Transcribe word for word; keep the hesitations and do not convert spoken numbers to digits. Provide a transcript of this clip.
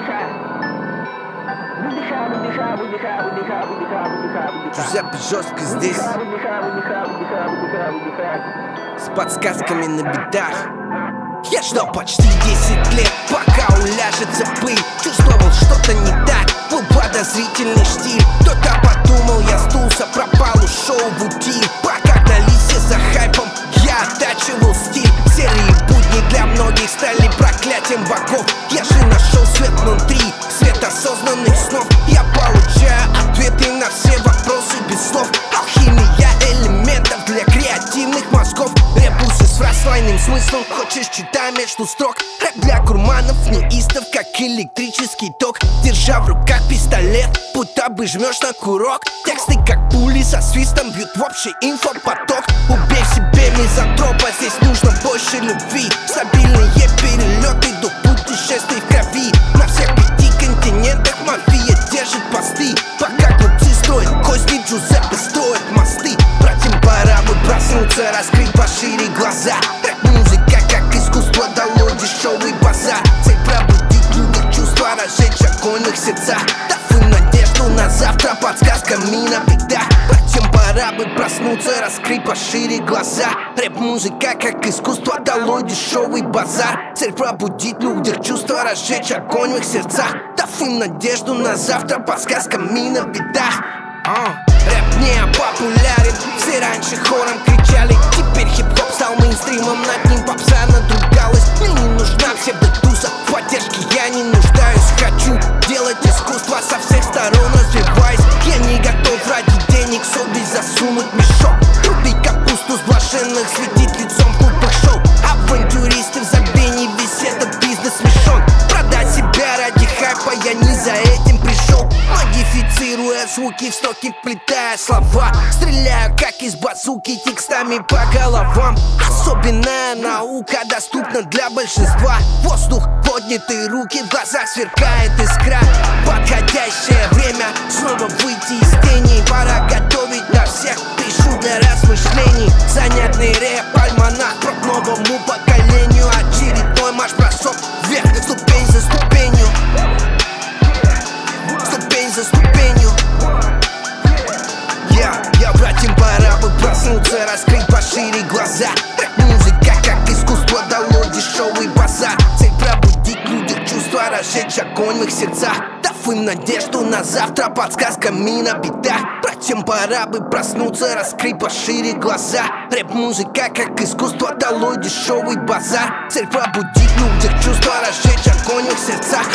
Джузеппе жестко здесь, с подсказками на битах. Я ждал почти десять лет, пока уляжется пыль. Чувствовал что-то не так, был подозрительный штиль. Кто-то подумал, я сдулся, пропал, ушел в утиль. Пока гнались все за хайпом, я оттачивал стиль. Серые будни для многих стали проклятием богов. Я же нашел свет внутри, свет осознанных снов. Я получаю ответы на все вопросы без слов. Алхимия элементов для креативных мозгов. Ребусы с фраз двойным смыслом, хочешь читай между строк. Рэп для гурманов, неистов, как электрический ток. Держа в руках пистолет, будто бы жмешь на курок. Тексты как пули со свистом бьют в общий инфопоток. Убей в себе мизантропа, здесь нужно больше любви. Стабильные перелеты, дух путешествий в крови. На всех пяти континентах мафия держит посты. Пока глупцы строят кости, Джузеппе строит мосты. Братьям пора бы проснуться, раскрыть пошире глаза. Рэп-музыка как искусство дало дешевый базар. Цель пробудить в людях чувства, разжечь огонь в их сердцах. Дав им надежду на завтра, подсказками на бедах. Братьям пора бы проснуться, раскрыть пошире глаза. Рэп-музыка как искусство дало дешевый базар. Цель пробудить в людях чувства, разжечь огонь в их сердцах. Дав им надежду на завтра, подсказками на бедах. Uh. Рэп не популярен, все раньше хором кричали. Теперь хип-хоп стал мейнстримом, над ним попса надругалась. Мне не нужна псевдотуза, в поддержке я не нуждаюсь. Хочу делать искусство со всех сторон, развиваясь. Я не готов ради денег совесть засунуть в мешок. Рубить капусту с блаженных, светить лицом в клубах шоу. Авантюристы в забвении, весь этот бизнес смешон. Продать себя ради хайпа, я не за этим пришел. Модифицируя звуки в строки, вплетая слова. Стреляю как из базуки текстами по головам. Особенная наука доступна для большинства. Воздух, поднятые руки, в глазах сверкает искра. Подходящее время снова выйти из тени. Пора готовить на всех, пишу для размышлений. Занятный рэп, альманах, проб новому поколению. Очередной марш-бросок вверх, ступень за ступенью. Ступень за ступенью. Я, я, братьям пора бы проснуться, раскрыть пошире глаза. Рэп-музыка как искусство дало дешевый базар. Цель пробудить в людях чувства, разжечь огонь в их сердцах. Дав им надежду на завтра, подсказками на бедах. Братьям пора бы проснуться, раскрыть пошире глаза. Рэп-музыка как искусство дало дешевый базар. Цель пробудить в людях чувства, разжечь огонь в их сердцах.